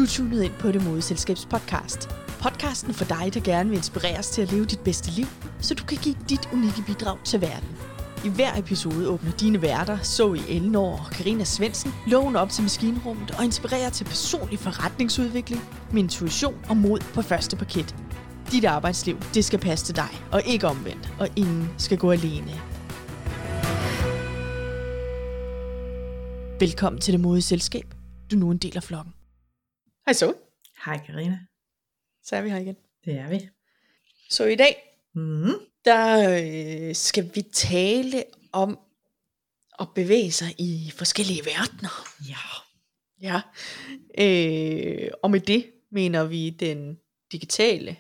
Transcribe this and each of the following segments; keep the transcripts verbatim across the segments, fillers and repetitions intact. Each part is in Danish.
Du er tunet ind på Det Modige Selskabs podcast. Podcasten for dig, der gerne vil inspireres til at leve dit bedste liv, så du kan give dit unikke bidrag til verden. I hver episode åbner dine værter, Zoe Elnor og Karina Svendsen, lågen op til maskinrummet og inspirerer til personlig forretningsudvikling med intuition og mod på første parket. Dit arbejdsliv, det skal passe til dig, og ikke omvendt, og ingen skal gå alene. Velkommen til Det Modige Selskab. Du er nu en del af flokken. Hej så. Hej Karina. Så er vi her igen. Det er vi. Så i dag, Mm. der øh, skal vi tale om at bevæge sig i forskellige verdener. Ja. Ja. Øh, og med det mener vi den digitale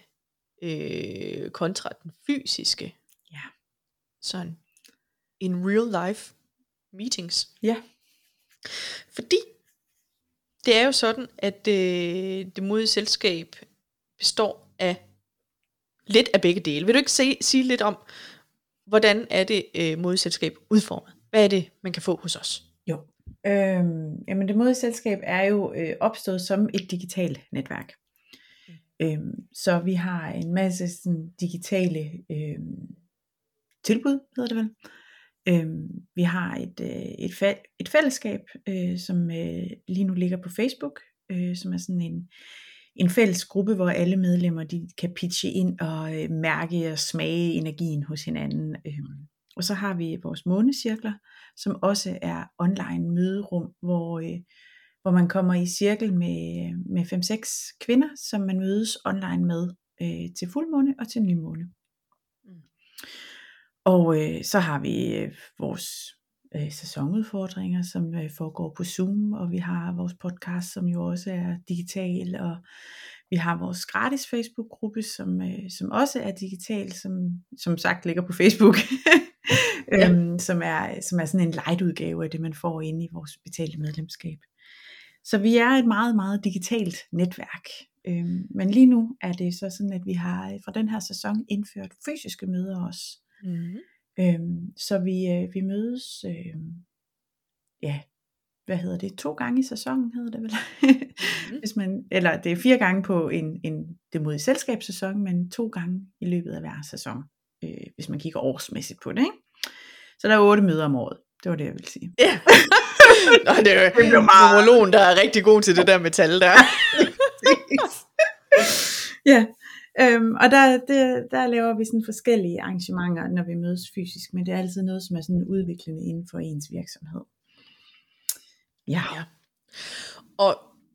øh, kontra den fysiske. Ja. Sådan in real life meetings. Ja. Fordi det er jo sådan, at øh, Det Modige Selskab består af lidt af begge dele. Vil du ikke se, sige lidt om, hvordan er det øh, Modige Selskab udformet? Hvad er det, man kan få hos os? Jo. Øhm, jamen det Modige Selskab er jo øh, opstået som et digitalt netværk. Mm. Øhm, så vi har en masse sådan, digitale øh, tilbud, hedder det vel. Øhm, vi har et, øh, et, fa- et fællesskab, øh, som øh, lige nu ligger på Facebook, øh, som er sådan en, en fælles gruppe, hvor alle medlemmer de kan pitche ind og øh, mærke og smage energien hos hinanden. Øhm, og så har vi vores månecirkler, som også er online møderum, hvor, øh, hvor man kommer i cirkel med, med fem seks kvinder, som man mødes online med øh, til fuldmåne og til nymåne. Mm. Og øh, så har vi øh, vores øh, sæsonudfordringer, som øh, foregår på Zoom, og vi har vores podcast, som jo også er digital, og vi har vores gratis Facebook-gruppe, som, øh, som også er digital, som som sagt ligger på Facebook, ja. øhm, som, er, som er sådan en light-udgave af det, man får inde i vores betalte medlemskab. Så vi er et meget, meget digitalt netværk. Øhm, men lige nu er det så sådan, at vi har fra den her sæson indført fysiske møder også. Mm-hmm. Øhm, så vi, øh, vi mødes, øh, ja, hvad hedder det, to gange i sæsonen hedder det vel, mm-hmm. Hvis man, eller det er fire gange på en, en Det Modige Selskabssæson, men to gange i løbet af hver sæson, øh, hvis man kigger årsmæssigt på det, ikke? Så der er otte møder om året, det var det jeg ville sige. Ja. Nå, det er jo numerologen, der er rigtig god til det der metal der. Ja. Øhm, og der, der, der laver vi sådan forskellige arrangementer, når vi mødes fysisk, men det er altid noget, som er sådan udviklende inden for ens virksomhed. Ja. Ja. Og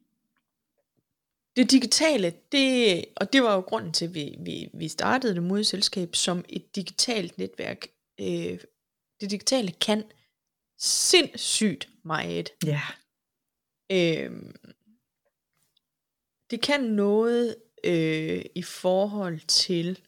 det digitale, det, og det var jo grunden til, at vi, vi, vi startede Det Modige Selskab som et digitalt netværk. Øh, det digitale kan sindssygt meget. Ja. Øh, det kan noget Øh, i forhold til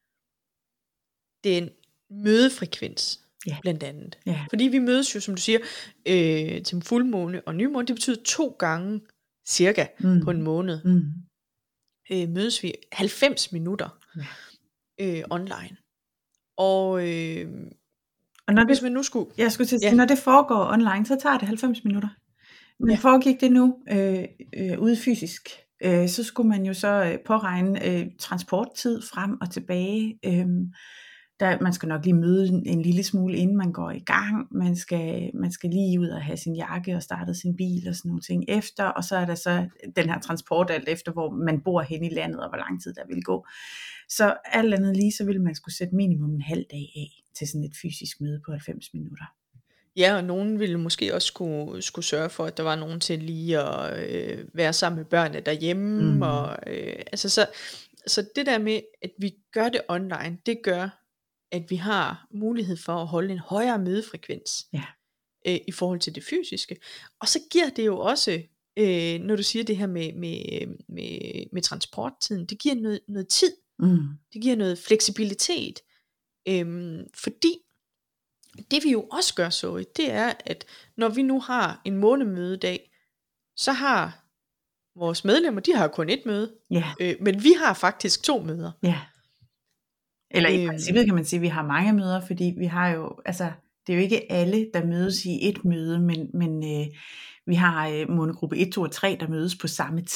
den mødefrekvens, ja. Blandt andet. Ja. Fordi vi mødes jo, som du siger, øh, til fuldmåne og nymåne. Det betyder to gange cirka mm. på en måned. Mm. Øh, mødes vi halvfems minutter ja. øh, online. Og, øh, og når hvis det, man nu skulle... Jeg skulle til at sige, ja. Når det foregår online, så tager det halvfems minutter. Men ja. Foregik det nu øh, øh, ude fysisk, Øh, så skulle man jo så øh, påregne øh, transporttid frem og tilbage. Øh, der, man skal nok lige møde en, en lille smule, inden man går i gang. Man skal, man skal lige ud og have sin jakke og starte sin bil og sådan nogle ting efter. Og så er der så den her transport alt efter, hvor man bor hen i landet og hvor lang tid der vil gå. Så alt andet lige, så ville man skulle sætte minimum en halv dag af til sådan et fysisk møde på halvfems minutter. Ja, og nogen ville måske også skulle, skulle sørge for, at der var nogen til lige at øh, være sammen med børnene derhjemme. Mm. Og, øh, altså så, så det der med, at vi gør det online, det gør, at vi har mulighed for at holde en højere mødefrekvens ja. øh, i forhold til det fysiske. Og så giver det jo også, øh, når du siger det her med, med, med, med transporttiden, det giver noget, noget tid. Mm. Det giver noget fleksibilitet. Øh, fordi det vi jo også gør, så det er, at når vi nu har en månemødedag, så har vores medlemmer, de har kun et møde, yeah. øh, men vi har faktisk to møder. Ja. Eller i princippet kan man sige, at vi har mange møder, fordi vi har jo, altså det er jo ikke alle, der mødes i et møde, men, men øh, vi har øh, månegruppe et, to og tre, der mødes på samme tid,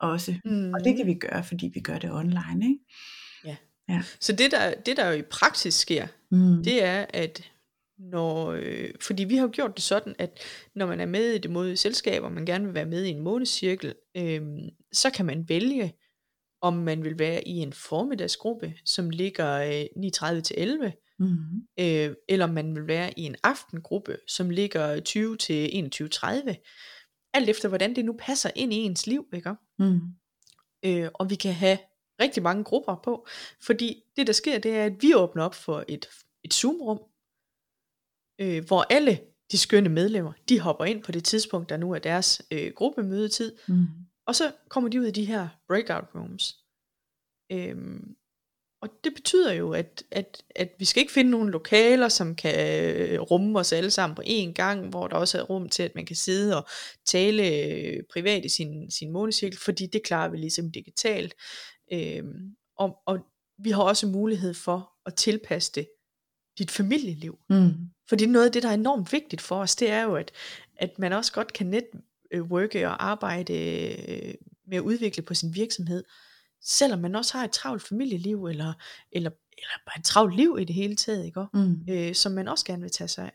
også. Mm. Og det kan vi gøre, fordi vi gør det online, ikke? Ja. Ja. Så det der, det der jo i praksis sker, Mm. det er, at når, øh, fordi vi har jo gjort det sådan, at når man er med i det modige selskab, og man gerne vil være med i en månedscirkel, øh, så kan man vælge, om man vil være i en formiddagsgruppe, som ligger øh, ni tredive til elleve, Mm. øh, eller om man vil være i en aftengruppe, som ligger tyve til enogtyve tredive, alt efter hvordan det nu passer ind i ens liv, ikke? Mm. Øh, og vi kan have rigtig mange grupper på, fordi det der sker, det er, at vi åbner op for et, et Zoom-rum, øh, hvor alle de skønne medlemmer, de hopper ind på det tidspunkt, der nu er deres øh, gruppemødetid, Mm. og så kommer de ud i de her breakout rooms. Øhm, og det betyder jo, at, at, at vi skal ikke finde nogle lokaler, som kan øh, rumme os alle sammen på én gang, hvor der også er rum til, at man kan sidde og tale øh, privat i sin, sin månedscirkel, fordi det klarer vi ligesom digitalt. Øhm, og, og vi har også mulighed for at tilpasse det dit familieliv. Mm. Fordi noget af det, der er enormt vigtigt for os, det er jo, at, at man også godt kan networke og arbejde øh, med at udvikle på sin virksomhed, selvom man også har et travlt familieliv, eller, eller, eller bare et travlt liv i det hele taget, ikke? Mm. Øh, som man også gerne vil tage sig af.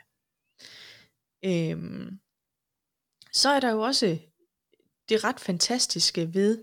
Øhm, så er der jo også det ret fantastiske ved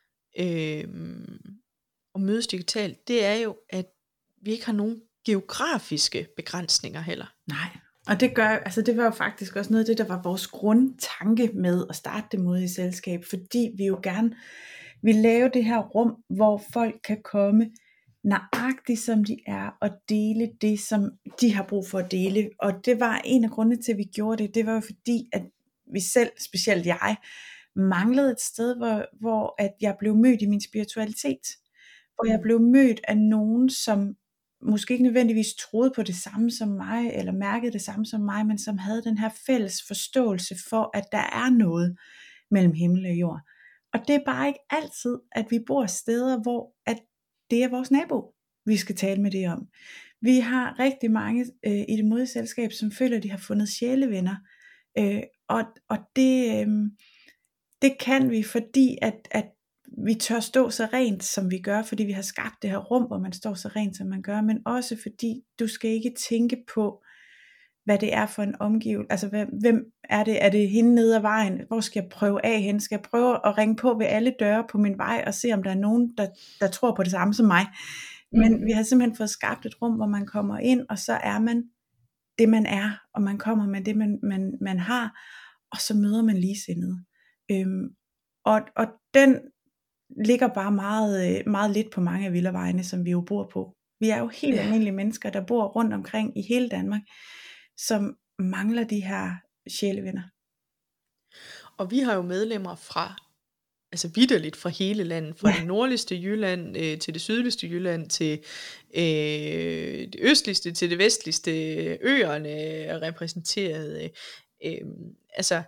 øhm, at mødes digitalt, det er jo, at vi ikke har nogen geografiske begrænsninger heller. Nej, og det gør, altså det var jo faktisk også noget af det, der var vores grundtanke med at starte det modige selskab, fordi vi jo gerne vil lave det her rum, hvor folk kan komme nøjagtigt som de er, og dele det, som de har brug for at dele. Og det var en af grundene til, at vi gjorde det, det var jo fordi, at vi selv, specielt jeg, manglede et sted, hvor, hvor at jeg blev mødt i min spiritualitet. Hvor jeg blev mødt af nogen, som måske ikke nødvendigvis troede på det samme som mig, eller mærkede det samme som mig, men som havde den her fælles forståelse for, at der er noget mellem himmel og jord. Og det er bare ikke altid, at vi bor steder, hvor at det er vores nabo, vi skal tale med det om. Vi har rigtig mange øh, i det modige selskab, som føler, at de har fundet sjælevenner. Øh, og og det, øh, det kan vi, fordi at, at vi tør stå så rent, som vi gør, fordi vi har skabt det her rum, hvor man står så rent, som man gør, men også fordi du skal ikke tænke på, hvad det er for en omgivelse. Altså, hvem er det? Er det hende nede ad vejen? Hvor skal jeg prøve af hende? Skal jeg prøve at ringe på ved alle døre på min vej, og se, om der er nogen, der, der tror på det samme som mig? Men vi har simpelthen fået skabt et rum, hvor man kommer ind, og så er man det, man er, og man kommer med det, man, man, man har, og så møder man ligesindede. Øhm, og, og den ligger bare meget, meget lidt på mange af villavejene, som vi jo bor på. Vi er jo helt ja. almindelige mennesker, der bor rundt omkring i hele Danmark, som mangler de her sjælevenner. Og vi har jo medlemmer fra, altså vitterligt fra hele landet, fra ja. det nordligste Jylland øh, til det sydligste Jylland, til øh, det østligste til det vestligste, øerne er repræsenteret. Øh, altså,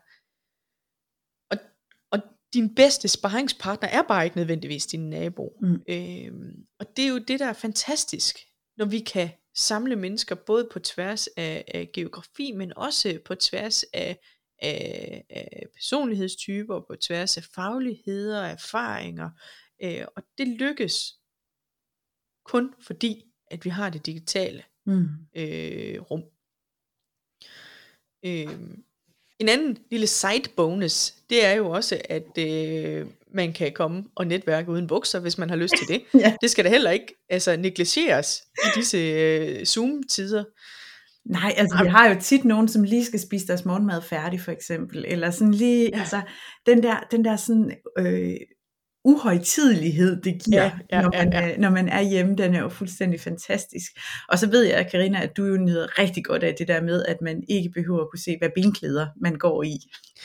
og, og din bedste sparringspartner er bare ikke nødvendigvis din nabo. Mm. Øh, og det er jo det, der er fantastisk, når vi kan samle mennesker både på tværs af, af geografi, men også på tværs af, af, af personlighedstyper, på tværs af fagligheder, erfaringer, øh, og det lykkes kun fordi, at vi har det digitale mm. øh, rum. Øh, en anden lille side bonus, det er jo også, at øh, man kan komme og netværke uden bukser, hvis man har lyst til det. ja. Det skal da heller ikke altså, negligeres i disse øh, Zoom-tider. Nej, altså vi har jo tit nogen, som lige skal spise deres morgenmad færdig, for eksempel, eller sådan lige, ja. altså den der, den der sådan øh, uhøjtidelighed, det giver, ja, ja, når, man, ja, ja. når man er hjemme, den er jo fuldstændig fantastisk. Og så ved jeg, Karina, at du jo nyder rigtig godt af det der med, at man ikke behøver at kunne se, hvad benklæder man går i.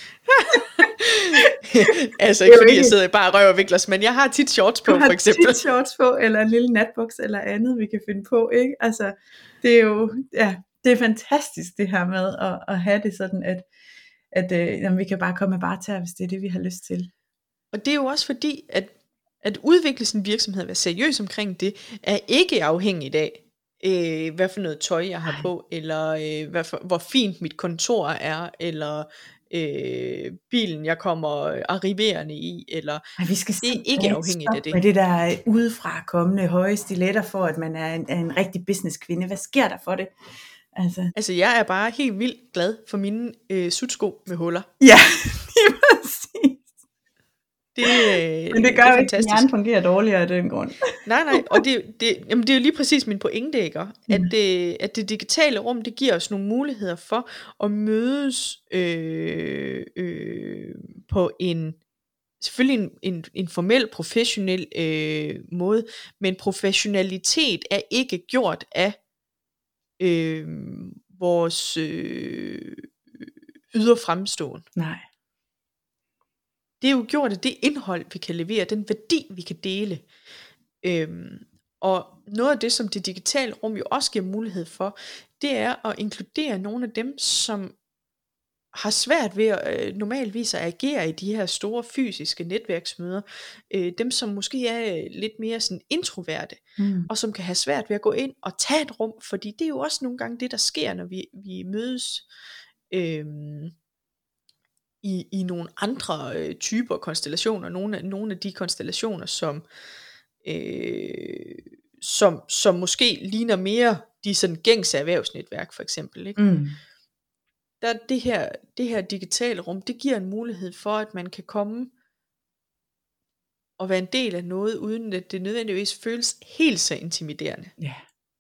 Altså ikke fordi ikke... jeg sidder bare og røver og vikler, men jeg har tit shorts på, for eksempel. Du har tit shorts på, eller en lille natbuks, eller andet, vi kan finde på, ikke? Altså, det er jo, ja, det er fantastisk det her med at, at have det sådan, at, at øh, jamen, vi kan bare komme med bare tage, hvis det er det, vi har lyst til. Og det er jo også fordi, at, at udvikle sin virksomhed, være seriøs omkring det, er ikke afhængigt af, øh, hvad for noget tøj jeg har på, eller øh, hvad for, hvor fint mit kontor er, eller øh, bilen, jeg kommer arriverende i, eller Ej, vi skal det er ikke afhængigt af det. Med det der udefra kommende høje stiletter for, at man er en, er en rigtig businesskvinde. Hvad sker der for det? Altså, altså jeg er bare helt vildt glad for mine øh, sutsko med huller. Ja, lige præcis. Det, øh, Men det gør det jo ikke, at hjernen fungerer dårligere af den grund. Nej, nej, og det, det, jamen det er jo lige præcis min pointe, ikke? At, det, at det digitale rum, det giver os nogle muligheder for at mødes øh, øh, på en, selvfølgelig en, en, en formel, professionel øh, måde, men professionalitet er ikke gjort af øh, vores øh, ydre fremståen. Nej. Det er jo gjort af det indhold, vi kan levere, den værdi, vi kan dele. Øhm, og noget af det, som det digitale rum jo også giver mulighed for, det er at inkludere nogle af dem, som har svært ved at øh, normalvis at agere i de her store fysiske netværksmøder. Øh, dem, som måske er lidt mere sådan introverte, mm. og som kan have svært ved at gå ind og tage et rum, fordi det er jo også nogle gange det, der sker, når vi, vi mødes øh, i, i nogle andre øh, typer konstellationer, nogle af, nogle af de konstellationer, som, øh, som, som måske ligner mere de sådan gængse erhvervsnetværk for eksempel, ikke? Mm. Der det her, det her digitale rum, det giver en mulighed for, at man kan komme og være en del af noget, uden at det nødvendigvis føles helt så intimiderende. Ja.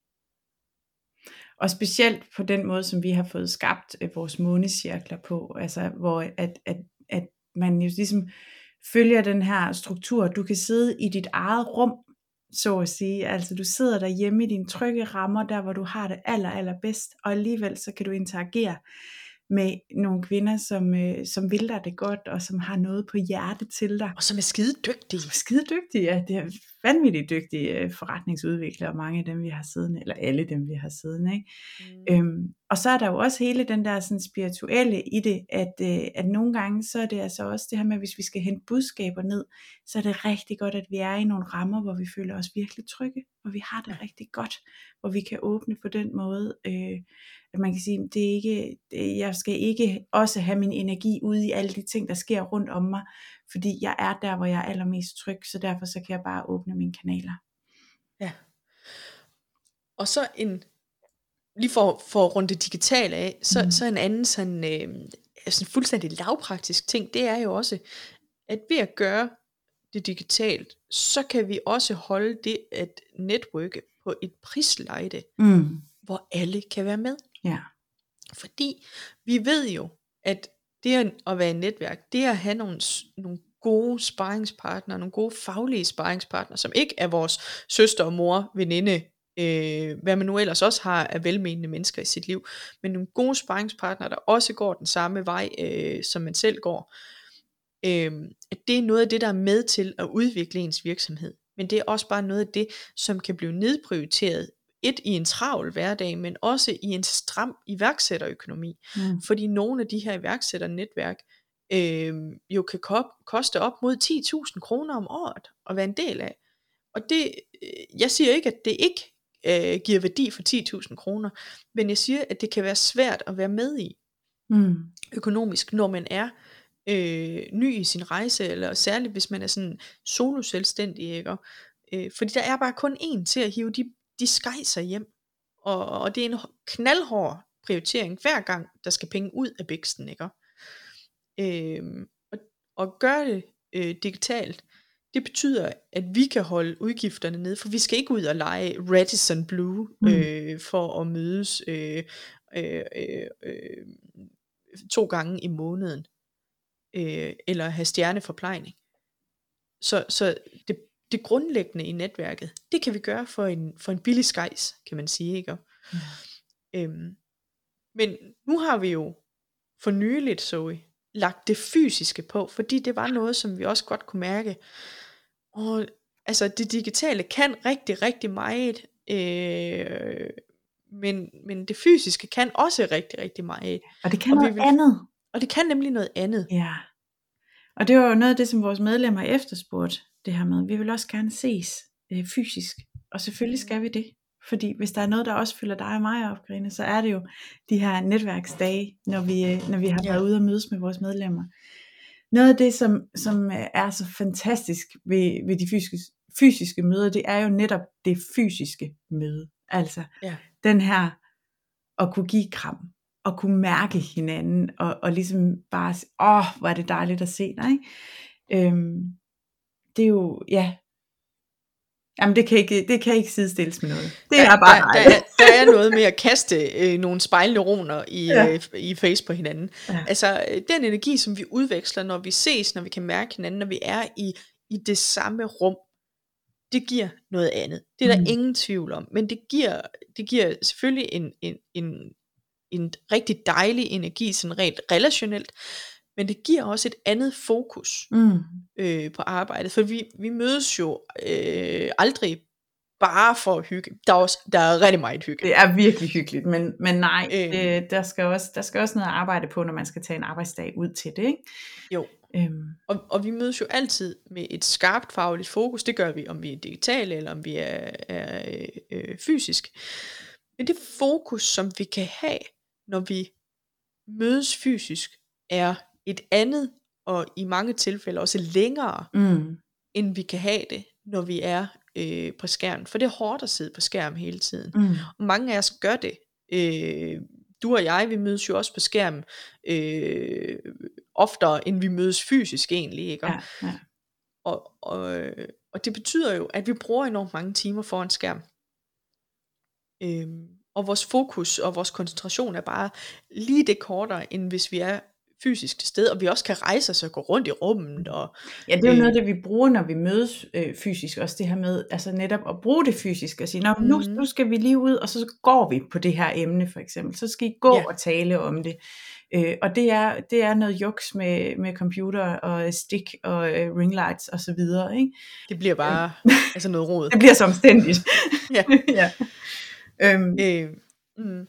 Og specielt på den måde, som vi har fået skabt øh, vores månecirkler på, altså hvor at, at, at man jo ligesom følger den her struktur. Du kan sidde i dit eget rum, så at sige. Altså du sidder derhjemme i dine trygge rammer, der hvor du har det aller, aller bedst, og alligevel så kan du interagere med nogle kvinder, som, øh, som vil dig det godt, og som har noget på hjertet til dig. Og som er skide dygtige. Som er skide dygtige, ja. Det er vanvittigt dygtige øh, forretningsudviklere, mange af dem vi har siddende, eller alle dem vi har siddende, ikke? Mm. Øhm, og så er der jo også hele den der sådan spirituelle i det, at, øh, at nogle gange, så er det altså også det her med, hvis vi skal hente budskaber ned, så er det rigtig godt, at vi er i nogle rammer, hvor vi føler os virkelig trygge, hvor vi har det ja. rigtig godt, hvor vi kan åbne på den måde, øh, at man kan sige, det er ikke, det, jeg skal ikke også have min energi ude i alle de ting, der sker rundt om mig, fordi jeg er der, hvor jeg er allermest tryg, så derfor så kan jeg bare åbne mine kanaler. Ja. Og så en, lige for, for at runde det digitale af, så, mm. så en anden sådan, øh, sådan fuldstændig lavpraktisk ting, det er jo også, at ved at gøre det digitalt, så kan vi også holde det at netværke på et prisleje, mm. hvor alle kan være med. Ja. Fordi vi ved jo, at det at være et netværk, det er at have nogle, nogle gode sparringspartnere, nogle gode faglige sparringspartnere, som ikke er vores søster og mor, veninde, øh, hvad man nu ellers også har af velmenende mennesker i sit liv, men nogle gode sparringspartnere, der også går den samme vej, øh, som man selv går. Øh, at det er noget af det, der er med til at udvikle ens virksomhed. Men det er også bare noget af det, som kan blive nedprioriteret, et i en travl hverdag, men også i en stram iværksætterøkonomi. Mm. Fordi nogle af de her iværksætternetværk øh, jo kan ko- koste op mod ti tusind kroner om året at være en del af. Og det, jeg siger ikke, at det ikke øh, giver værdi for ti tusind kroner, men jeg siger, at det kan være svært at være med i mm. økonomisk, når man er øh, ny i sin rejse, eller særligt hvis man er sådan solo selvstændig, ikke? Øh, fordi der er bare kun én til at hive de de skejser hjem, og, og det er en knaldhård prioritering hver gang, der skal penge ud af biksen, ikke? Øhm, og, og gøre det øh, digitalt, det betyder, at vi kan holde udgifterne nede, for vi skal ikke ud og lege Radisson Blue øh, mm. for at mødes øh, øh, øh, øh, to gange i måneden, øh, eller have stjerneforplejning. Så, så det Det grundlæggende i netværket, det kan vi gøre for en, for en billig skejs, kan man sige, ikke? Mm. Øhm, men nu har vi jo for nyligt, Zoe, lagt det fysiske på, fordi det var noget, som vi også godt kunne mærke. Og altså, det digitale kan rigtig, rigtig meget, øh, men, men det fysiske kan også rigtig, rigtig meget. Og det kan og noget vil, andet. Og det kan nemlig noget andet. Ja. Og det var jo noget af det, som vores medlemmer efterspurgte, det her med, vi vil også gerne ses øh, fysisk, og selvfølgelig skal vi det, Fordi hvis der er noget, der også fylder dig og mig op, Grine, så er det jo de her netværksdage, når vi, når vi har Ja. været ude og mødes med vores medlemmer. Noget af det, som, som er så fantastisk ved, ved de fysiske, fysiske møder, det er jo netop det fysiske møde. Altså Ja. den her at kunne give kram, at kunne mærke hinanden, og, og ligesom bare sige, åh, hvor er det dejligt at se dig. Ikke? Øhm, det er jo, ja, jamen det kan ikke, det kan ikke sidestilles med noget. Det der, er bare der, der, er, der er noget med at kaste øh, nogle spejlneuroner i, Ja. øh, i face på hinanden. Ja. Altså øh, den energi, som vi udveksler, når vi ses, når vi kan mærke hinanden, når vi er i, i det samme rum, det giver noget andet. Det er der Mm. ingen tvivl om. Men det giver, det giver selvfølgelig en, en, en, en rigtig dejlig energi, sådan rent relationelt, men det giver også et andet fokus Mm. øh, på arbejdet, for vi, vi mødes jo øh, aldrig bare for at hygge. Der er, også, der er rigtig meget hygge. Det er virkelig hyggeligt, men, men nej, Øhm. det, der, skal også, der skal også noget arbejde på, når man skal tage en arbejdsdag ud til det, ikke? Jo. Øhm. Og, og vi mødes jo altid med et skarpt fagligt fokus. Det gør vi, om vi er digitale, eller om vi er, er øh, fysisk. Men det fokus, som vi kan have, når vi mødes fysisk, er et andet, og i mange tilfælde også længere, Mm. end vi kan have det, når vi er øh, på skærmen. For det er hårdt at sidde på skærmen hele tiden. Mm. Og mange af os gør det. Øh, du og jeg, vi mødes jo også på skærmen øh, oftere, end vi mødes fysisk egentlig. Ikke? Ja, ja. Og, og, og det betyder jo, at vi bruger enormt mange timer foran skærm. Øhm, og vores fokus og vores koncentration er bare lige det kortere, end hvis vi er fysisk til stede, og vi også kan rejse os og gå rundt i rummet. Og, Ja, det er jo øh, noget, det vi bruger, når vi mødes øh, fysisk, også det her med, altså netop at bruge det fysisk, og sige, Nå, nu, Mhm. nu skal vi lige ud, og så går vi på det her emne, for eksempel, så skal I gå Ja. og tale om det, øh, og det er, det er noget juks med, med computer, og stick, og øh, ringlights, og så videre, ikke? Det bliver bare altså noget rod. Det bliver så omstændigt. Ja. ja. Øhm, Øh, mm.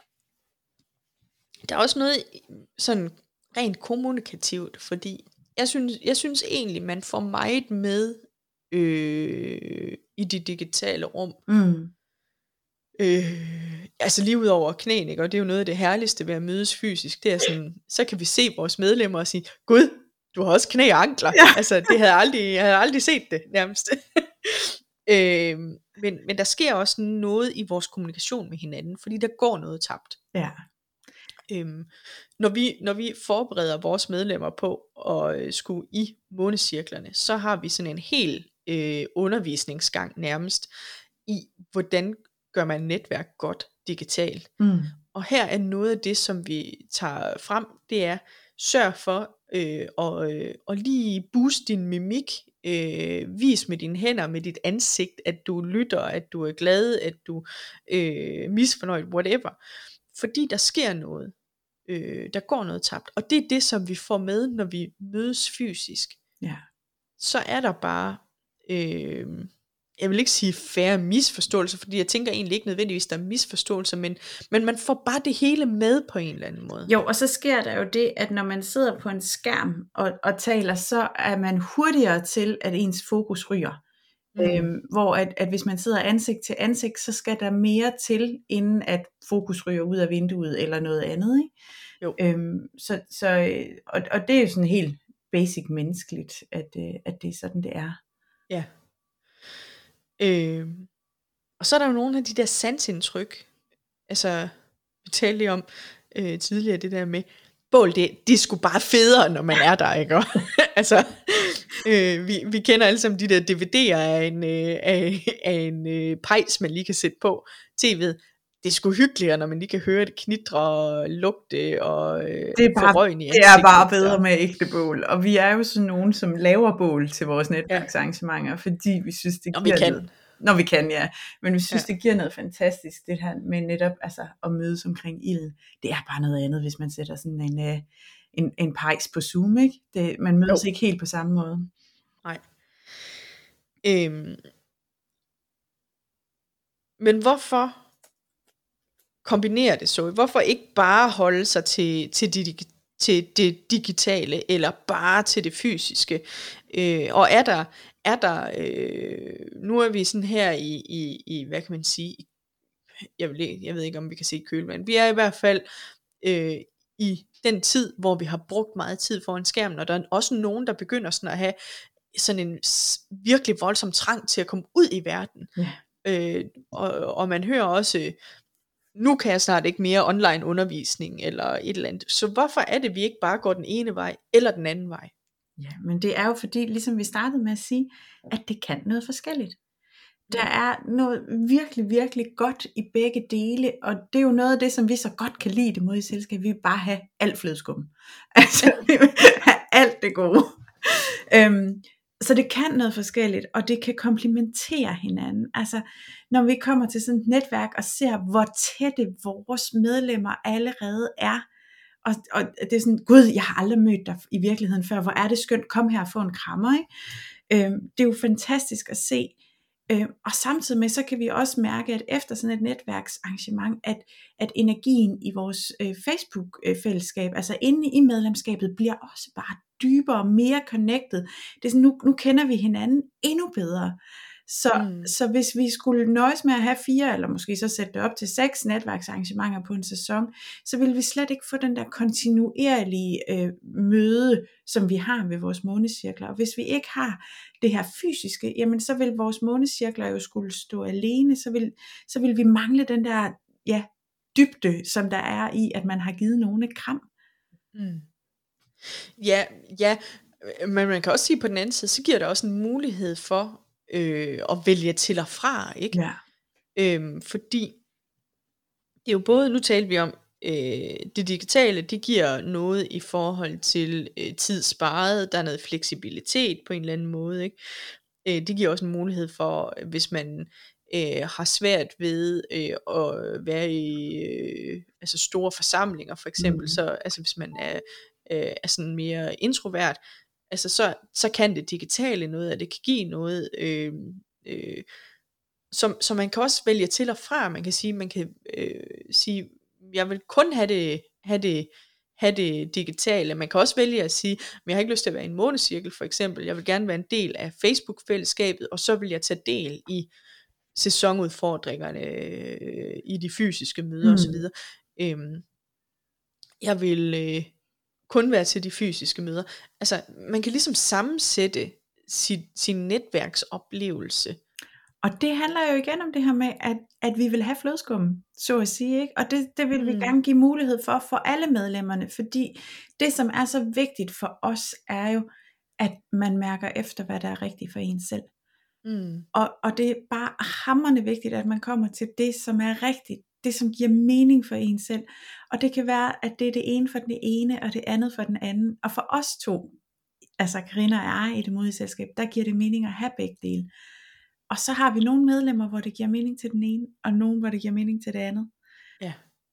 Der er også noget sådan rent kommunikativt, fordi jeg synes, jeg synes egentlig, man får meget med øh, i det digitale rum. mm, Øh, altså lige ud over knæene, ikke? Og det er jo noget af det herligste ved at mødes fysisk, det er sådan, så kan vi se vores medlemmer og sige, Gud, du har også knæ og ankler. Ja. Altså det havde jeg aldrig, jeg havde aldrig set det nærmest. øh, men, men der sker også noget i vores kommunikation med hinanden, fordi der går noget tabt. ja. Øhm, når, vi, når vi forbereder vores medlemmer på at øh, skulle i månecirklerne, så har vi sådan en hel øh, undervisningsgang nærmest i, hvordan gør man netværk godt digitalt. Mm, Og her er noget af det, som vi tager frem, det er, sørg for øh, at, øh, at lige booste din mimik, øh, vis med dine hænder, med dit ansigt, at du lytter, at du er glad, at du øh, misfornøjet, whatever. Fordi der sker noget. Øh, der går noget tabt. Og det er det, som vi får med, når vi mødes fysisk. ja. Så er der bare, øh, jeg vil ikke sige færre misforståelser, fordi jeg tænker egentlig ikke nødvendigvis, der er misforståelser, men, men man får bare det hele med på en eller anden måde. Jo, og så sker der jo det, at når man sidder på en skærm og, og taler, så er man hurtigere til, at ens fokus ryger. Mm. Øhm, hvor at, at hvis man sidder ansigt til ansigt, så skal der mere til, inden at fokus ryger ud af vinduet eller noget andet. Ikke? Jo. Øhm, så, så, og, og det er jo sådan helt basic menneskeligt, at, at det er sådan, det er. Ja. Øh, og så er der jo nogle af de der sansindtryk. Altså, vi talte lige om øh, tidligere det der med, bål, det, det er sgu bare federe, når man er der, ikke? altså, øh, vi, vi kender alle sammen de der D V D'er af en, øh, af, af en øh, pejs, man lige kan sætte på tv'et. Det er sgu hyggeligere, når man lige kan høre det knitre og lugte og øh, det er bare, få røgen i det er bare ansigtet. bedre med ægte bål. Og vi er jo sådan nogen, som laver bål til vores netværksarrangementer, fordi vi synes, det Når giver vi kan. noget. Når vi kan, ja. Men vi synes, Ja. det giver noget fantastisk, det her med netop altså, at mødes omkring ilden. Det er bare noget andet, hvis man sætter sådan en, øh, en, en pejs på Zoom, ikke? Det, man mødes Jo. ikke helt på samme måde. Nej. Øhm. Men hvorfor kombinere det så? Hvorfor ikke bare holde sig til, til, det, til det digitale, eller bare til det fysiske? Øh, og er der, er der øh, nu er vi sådan her i, i, i, hvad kan man sige, i jeg, vil, jeg ved ikke om vi kan sige kølvand, vi er i hvert fald øh, i den tid, hvor vi har brugt meget tid foran skærmen, og der er også nogen, der begynder sådan at have sådan en virkelig voldsom trang til at komme ud i verden. Ja. Øh, og, og man hører også, nu kan jeg snart ikke mere online undervisning, eller et eller andet. Så hvorfor er det, vi ikke bare går den ene vej, eller den anden vej? Ja, men det er jo fordi, ligesom vi startede med at sige, at det kan noget forskelligt. Der er noget virkelig, virkelig godt i begge dele, og det er jo noget af det, som vi så godt kan lide det modige selskab. Vi vil bare have alt flødeskum. Altså, vi vil have alt det gode. Øhm, så det kan noget forskelligt, og det kan komplementere hinanden. Altså, når vi kommer til sådan et netværk og ser, hvor tætte vores medlemmer allerede er, og, og det er sådan, gud, jeg har aldrig mødt dig i virkeligheden før, hvor er det skønt, kom her og få en krammer, ikke? Øhm, det er jo fantastisk at se. Øh, og samtidig med, så kan vi også mærke, at efter sådan et netværksarrangement, at, at energien i vores øh, Facebook-fællesskab, altså inde i medlemskabet, bliver også bare dybere, mere connected. Det er sådan, nu, nu kender vi hinanden endnu bedre. Så, mm. så hvis vi skulle nøjes med at have fire, eller måske så sætte det op til seks netværksarrangementer på en sæson, så ville vi slet ikke få den der kontinuerlige øh, møde, som vi har ved vores månecirkler. Og hvis vi ikke har det her fysiske, jamen så vil vores månecirkler jo skulle stå alene, så vil, så vil vi mangle den der ja, dybde, som der er i, at man har givet nogen et kram. Mm. Ja, ja, men man kan også sige på den anden side, så giver det også en mulighed for øh, at vælge til og fra, ikke? Ja. Øhm, fordi det er jo både, nu talte vi om, øh, det digitale, det giver noget i forhold til øh, tid sparet, der er noget fleksibilitet på en eller anden måde, ikke? Øh, det giver også en mulighed for, hvis man øh, har svært ved øh, at være i øh, altså store forsamlinger for eksempel, mm. så altså hvis man er, øh, er sådan mere introvert, altså så, så kan det digitale noget, og det kan give noget, øh, øh, som, så man kan også vælge til og fra. Man kan sige, man kan øh, sige, jeg vil kun have det, have det, have det digitale. Man kan også vælge at sige, men jeg har ikke lyst til at være i en månecirkel for eksempel. Jeg vil gerne være en del af Facebook-fællesskabet, og så vil jeg tage del i sæsonudfordringerne, øh, i de fysiske møder mm. osv. Øhm, jeg vil øh, kun være til de fysiske møder. Altså, man kan ligesom sammensætte sin, sin netværksoplevelse. Og det handler jo igen om det her med, at, at vi vil have flødeskum, så at sige, ikke? Og det, det vil vi mm. gerne give mulighed for, for alle medlemmerne, fordi det, som er så vigtigt for os, er jo, at man mærker efter, hvad der er rigtigt for en selv. Mm. Og, og det er bare hamrende vigtigt, at man kommer til det, som er rigtigt, det som giver mening for en selv. Og det kan være, at det er det ene for den ene, og det andet for den anden. Og for os to, altså Karina og jeg i det modige selskab, der giver det mening at have begge dele. Og så har vi nogle medlemmer, hvor det giver mening til den ene, og nogle, hvor det giver mening til det andet. Ja.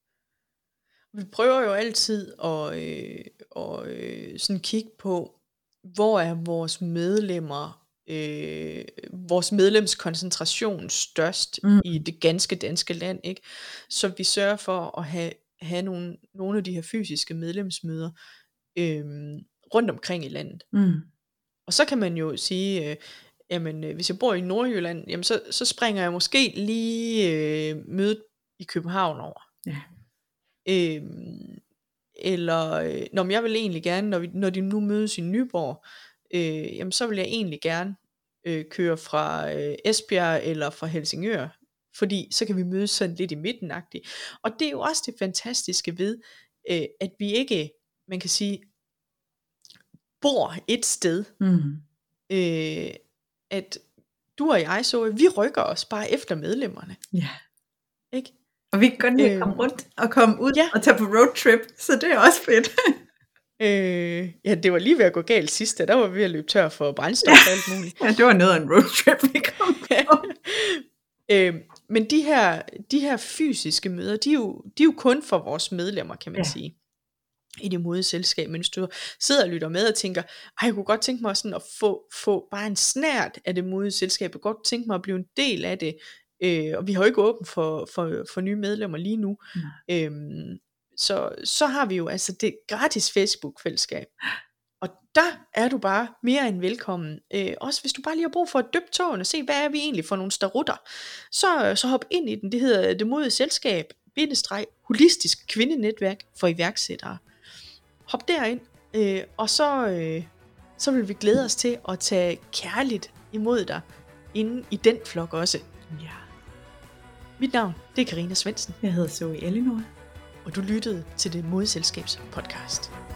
Vi prøver jo altid at, øh, at øh, sådan kigge på, hvor er vores medlemmer, øh, vores medlemskoncentration størst mm. i det ganske danske land, ikke? Så vi sørger for at have, have nogle, nogle af de her fysiske medlemsmøder øh, rundt omkring i landet. Mm. Og så kan man jo sige, øh, jamen hvis jeg bor i Nordjylland, jamen så, så springer jeg måske lige øh, mødet i København over. Ja. Øhm, eller øh, når jeg vil egentlig gerne, når, vi, når de nu mødes i Nyborg, øh, jamen så vil jeg egentlig gerne øh, køre fra øh, Esbjerg eller fra Helsingør, fordi så kan vi mødes sådan lidt i midten-agtigt. Og det er jo også det fantastiske ved, øh, at vi ikke, man kan sige, bor et sted, mm. øh, at du og jeg så, vi rykker os bare efter medlemmerne. Ja. Ikke? Og vi kan godt lide at komme rundt og komme ud ja. og tage på roadtrip, så det er også fedt. øh, ja, det var lige ved at gå galt sidst, der var vi ved at løbe tør for brændstof og alt muligt. Ja, det var noget af en roadtrip, vi kom på. øh, men de her, de her fysiske møder, de er, jo, de er jo kun for vores medlemmer, kan man ja. sige. I det modige selskab, men hvis du sidder og lytter med og tænker, ej, jeg kunne godt tænke mig sådan at få, få bare en snert af det modige selskab, jeg kunne godt tænke mig at blive en del af det, øh, og vi har jo ikke åbent for, for, for nye medlemmer lige nu, mm. øhm, så, så har vi jo altså det gratis Facebook-fællesskab, og der er du bare mere end velkommen. Øh, også hvis du bare lige har brug for at dyppe tåen og se, hvad er vi egentlig for nogle starutter, så, så hop ind i den. Det hedder Det Modige Selskab, bindestreg, holistisk kvindenetværk for iværksættere. Hop derind, øh, og så, øh, så vil vi glæde os til at tage kærligt imod dig inde i den flok også. Ja. Mit navn, det er Karina Svendsen. Jeg hedder Zoe Elinor. Og du lyttede til Det Modige Selskabs podcast.